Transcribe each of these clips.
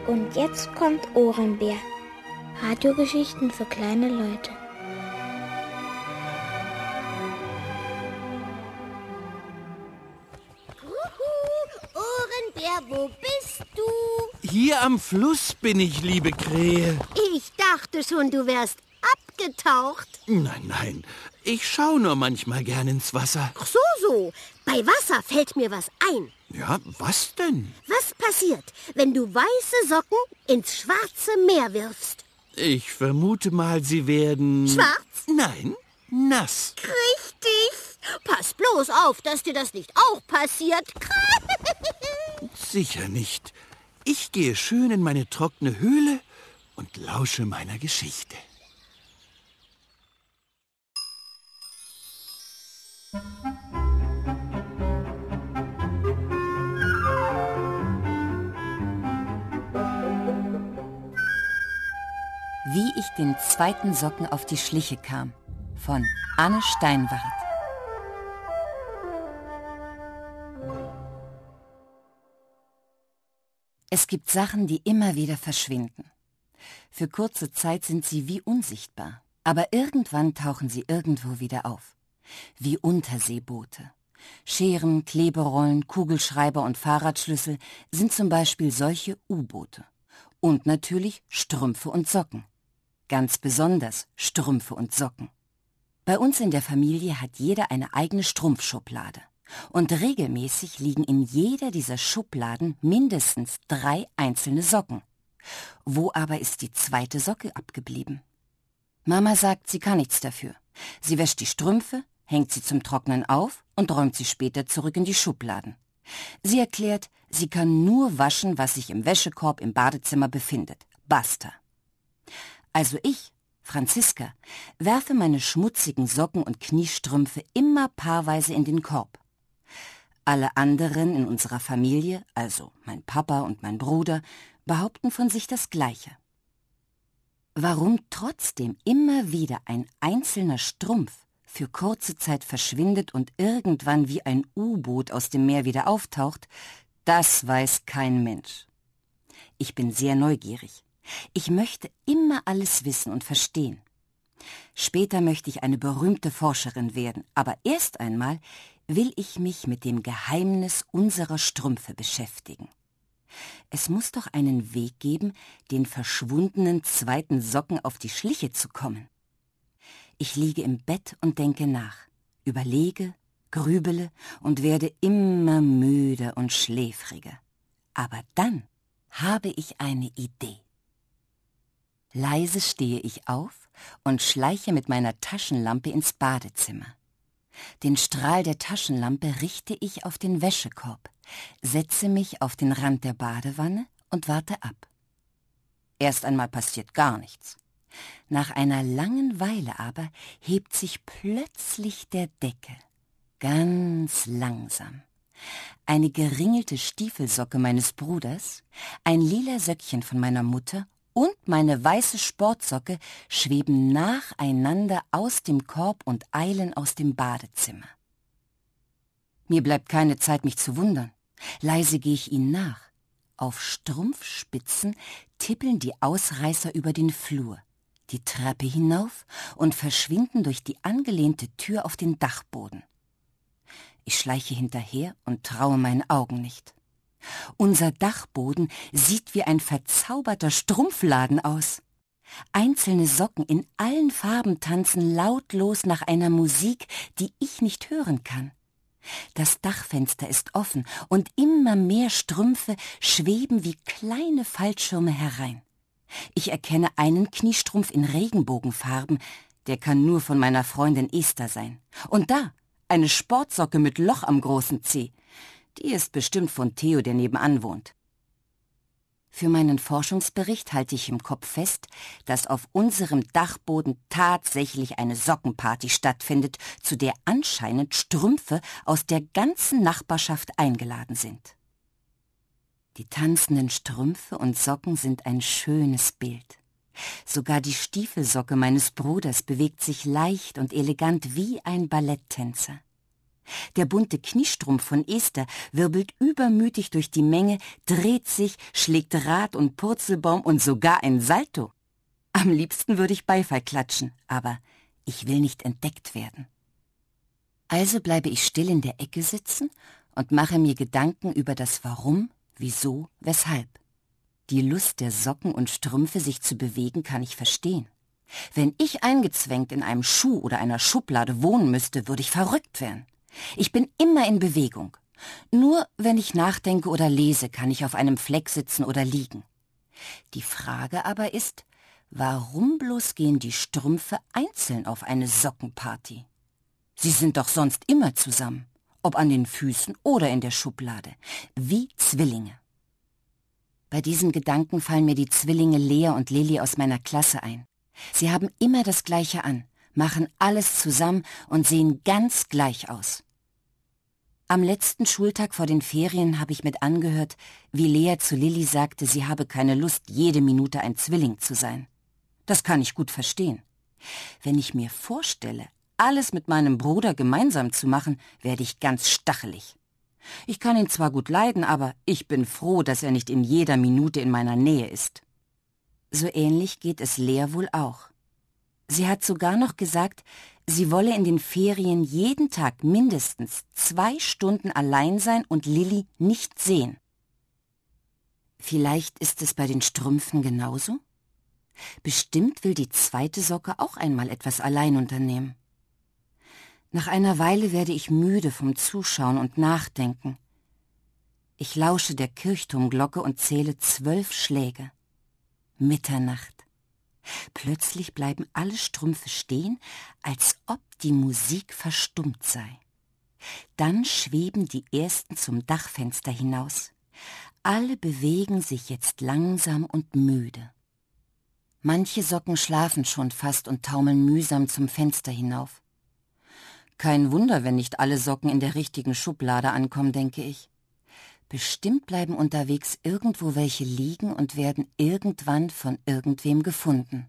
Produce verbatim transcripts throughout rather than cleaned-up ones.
Und jetzt kommt Ohrenbär. Radiogeschichten für kleine Leute. Uhu, Ohrenbär, wo bist du? Hier am Fluss bin ich, liebe Krähe. Ich dachte schon, du wärst abgetaucht. Nein, nein, ich schaue nur manchmal gern ins Wasser. Ach so, so. Bei Wasser fällt mir was ein. Ja, was denn? Was passiert, wenn du weiße Socken ins schwarze Meer wirfst? Ich vermute mal, sie werden... Schwarz? Nein, nass. Richtig. Pass bloß auf, dass dir das nicht auch passiert. Sicher nicht. Ich gehe schön in meine trockene Höhle und lausche meiner Geschichte. Wie ich den zweiten Socken auf die Schliche kam, von Anne Steinwart. Es gibt Sachen, die immer wieder verschwinden. Für kurze Zeit sind sie wie unsichtbar, aber irgendwann tauchen sie irgendwo wieder auf. Wie Unterseeboote. Scheren, Kleberollen, Kugelschreiber und Fahrradschlüssel sind zum Beispiel solche U-Boote. Und natürlich Strümpfe und Socken. Ganz besonders Strümpfe und Socken. Bei uns in der Familie hat jeder eine eigene Strumpfschublade. Und regelmäßig liegen in jeder dieser Schubladen mindestens drei einzelne Socken. Wo aber ist die zweite Socke abgeblieben? Mama sagt, sie kann nichts dafür. Sie wäscht die Strümpfe, hängt sie zum Trocknen auf und räumt sie später zurück in die Schubladen. Sie erklärt, sie kann nur waschen, was sich im Wäschekorb im Badezimmer befindet. Basta. Also ich, Franziska, werfe meine schmutzigen Socken und Kniestrümpfe immer paarweise in den Korb. Alle anderen in unserer Familie, also mein Papa und mein Bruder, behaupten von sich das Gleiche. Warum trotzdem immer wieder ein einzelner Strumpf für kurze Zeit verschwindet und irgendwann wie ein U-Boot aus dem Meer wieder auftaucht, das weiß kein Mensch. Ich bin sehr neugierig. Ich möchte immer alles wissen und verstehen. Später möchte ich eine berühmte Forscherin werden, aber erst einmal will ich mich mit dem Geheimnis unserer Strümpfe beschäftigen. Es muss doch einen Weg geben, den verschwundenen zweiten Socken auf die Schliche zu kommen. Ich liege im Bett und denke nach, überlege, grübele und werde immer müder und schläfriger. Aber dann habe ich eine Idee. Leise stehe ich auf und schleiche mit meiner Taschenlampe ins Badezimmer. Den Strahl der Taschenlampe richte ich auf den Wäschekorb, setze mich auf den Rand der Badewanne und warte ab. Erst einmal passiert gar nichts. Nach einer langen Weile aber hebt sich plötzlich der Deckel, ganz langsam. Eine geringelte Stiefelsocke meines Bruders, ein lila Söckchen von meiner Mutter und meine weiße Sportsocke schweben nacheinander aus dem Korb und eilen aus dem Badezimmer. Mir bleibt keine Zeit, mich zu wundern. Leise gehe ich ihnen nach. Auf Strumpfspitzen tippeln die Ausreißer über den Flur, die Treppe hinauf und verschwinden durch die angelehnte Tür auf den Dachboden. Ich schleiche hinterher und traue meinen Augen nicht. Unser Dachboden sieht wie ein verzauberter Strumpfladen aus. Einzelne Socken in allen Farben tanzen lautlos nach einer Musik, die ich nicht hören kann. Das Dachfenster ist offen und immer mehr Strümpfe schweben wie kleine Fallschirme herein. Ich erkenne einen Kniestrumpf in Regenbogenfarben, der kann nur von meiner Freundin Esther sein. Und da, eine Sportsocke mit Loch am großen Zeh. Die ist bestimmt von Theo, der nebenan wohnt. Für meinen Forschungsbericht halte ich im Kopf fest, dass auf unserem Dachboden tatsächlich eine Sockenparty stattfindet, zu der anscheinend Strümpfe aus der ganzen Nachbarschaft eingeladen sind. Die tanzenden Strümpfe und Socken sind ein schönes Bild. Sogar die Stiefelsocke meines Bruders bewegt sich leicht und elegant wie ein Balletttänzer. Der bunte Kniestrumpf von Esther wirbelt übermütig durch die Menge, dreht sich, schlägt Rad und Purzelbaum und sogar ein Salto. Am liebsten würde ich Beifall klatschen, aber ich will nicht entdeckt werden. Also bleibe ich still in der Ecke sitzen und mache mir Gedanken über das Warum, Wieso, Weshalb. Die Lust der Socken und Strümpfe, sich zu bewegen, kann ich verstehen. Wenn ich eingezwängt in einem Schuh oder einer Schublade wohnen müsste, würde ich verrückt werden. Ich bin immer in Bewegung. Nur wenn ich nachdenke oder lese, kann ich auf einem Fleck sitzen oder liegen. Die Frage aber ist, warum bloß gehen die Strümpfe einzeln auf eine Sockenparty? Sie sind doch sonst immer zusammen, ob an den Füßen oder in der Schublade, wie Zwillinge. Bei diesem Gedanken fallen mir die Zwillinge Lea und Lilli aus meiner Klasse ein. Sie haben immer das Gleiche an, machen alles zusammen und sehen ganz gleich aus. Am letzten Schultag vor den Ferien habe ich mit angehört, wie Lea zu Lilli sagte, sie habe keine Lust, jede Minute ein Zwilling zu sein. Das kann ich gut verstehen. Wenn ich mir vorstelle, alles mit meinem Bruder gemeinsam zu machen, werde ich ganz stachelig. Ich kann ihn zwar gut leiden, aber ich bin froh, dass er nicht in jeder Minute in meiner Nähe ist. So ähnlich geht es Lea wohl auch. Sie hat sogar noch gesagt, sie wolle in den Ferien jeden Tag mindestens zwei Stunden allein sein und Lilli nicht sehen. Vielleicht ist es bei den Strümpfen genauso? Bestimmt will die zweite Socke auch einmal etwas allein unternehmen. Nach einer Weile werde ich müde vom Zuschauen und Nachdenken. Ich lausche der Kirchturmglocke und zähle zwölf Schläge. Mitternacht. Plötzlich bleiben alle Strümpfe stehen, als ob die Musik verstummt sei. Dann schweben die ersten zum Dachfenster hinaus. Alle bewegen sich jetzt langsam und müde. Manche Socken schlafen schon fast und taumeln mühsam zum Fenster hinauf. Kein Wunder, wenn nicht alle Socken in der richtigen Schublade ankommen, denke ich. Bestimmt bleiben unterwegs irgendwo welche liegen und werden irgendwann von irgendwem gefunden.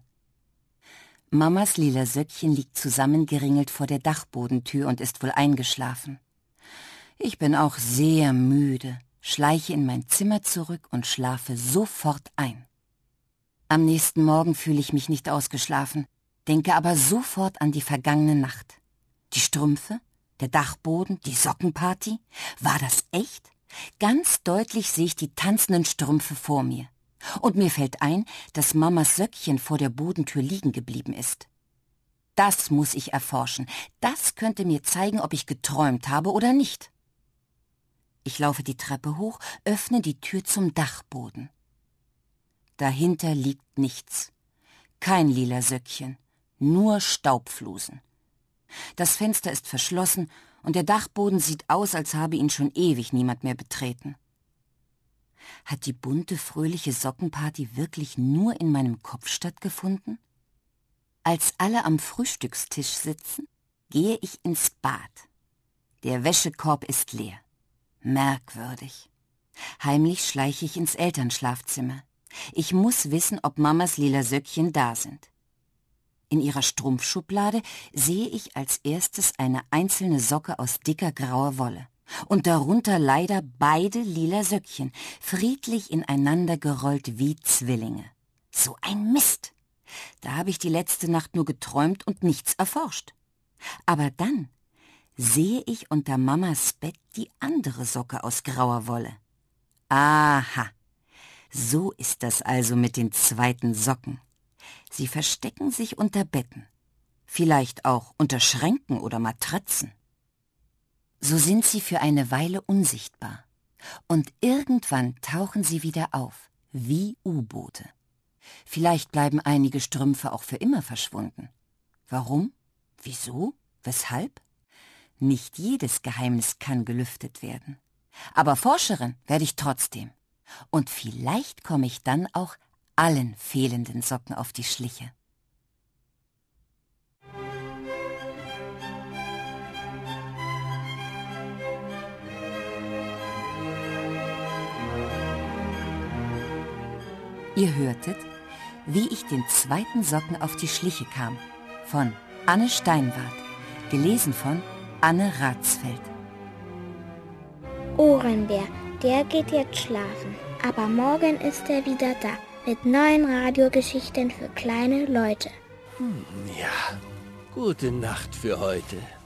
Mamas lila Söckchen liegt zusammengeringelt vor der Dachbodentür und ist wohl eingeschlafen. Ich bin auch sehr müde, schleiche in mein Zimmer zurück und schlafe sofort ein. Am nächsten Morgen fühle ich mich nicht ausgeschlafen, denke aber sofort an die vergangene Nacht. Die Strümpfe, der Dachboden, die Sockenparty, war das echt? Ganz deutlich sehe ich die tanzenden Strümpfe vor mir. Und mir fällt ein, dass Mamas Söckchen vor der Bodentür liegen geblieben ist. Das muss ich erforschen. Das könnte mir zeigen, ob ich geträumt habe oder nicht. Ich laufe die Treppe hoch, öffne die Tür zum Dachboden. Dahinter liegt nichts. Kein lila Söckchen, nur Staubflusen. Das Fenster ist verschlossen und der Dachboden sieht aus, als habe ihn schon ewig niemand mehr betreten. Hat die bunte, fröhliche Sockenparty wirklich nur in meinem Kopf stattgefunden? Als alle am Frühstückstisch sitzen, gehe ich ins Bad. Der Wäschekorb ist leer. Merkwürdig. Heimlich schleiche ich ins Elternschlafzimmer. Ich muss wissen, ob Mamas lila Söckchen da sind. In ihrer Strumpfschublade sehe ich als erstes eine einzelne Socke aus dicker grauer Wolle. Und darunter leider beide lila Söckchen, friedlich ineinander gerollt wie Zwillinge. So ein Mist! Da habe ich die letzte Nacht nur geträumt und nichts erforscht. Aber dann sehe ich unter Mamas Bett die andere Socke aus grauer Wolle. Aha, so ist das also mit den zweiten Socken. Sie verstecken sich unter Betten, vielleicht auch unter Schränken oder Matratzen. So sind sie für eine Weile unsichtbar und irgendwann tauchen sie wieder auf, wie U-Boote. Vielleicht bleiben einige Strümpfe auch für immer verschwunden. Warum? Wieso? Weshalb? Nicht jedes Geheimnis kann gelüftet werden. Aber Forscherin werde ich trotzdem. Und vielleicht komme ich dann auch allen fehlenden Socken auf die Schliche. Ihr hörtet, wie ich den zweiten Socken auf die Schliche kam, von Anne Steinwart, gelesen von Anne Ratsfeld. Ohrenbär, der geht jetzt schlafen. Aber morgen ist er wieder da mit neuen Radiogeschichten für kleine Leute. Hm, ja, gute Nacht für heute.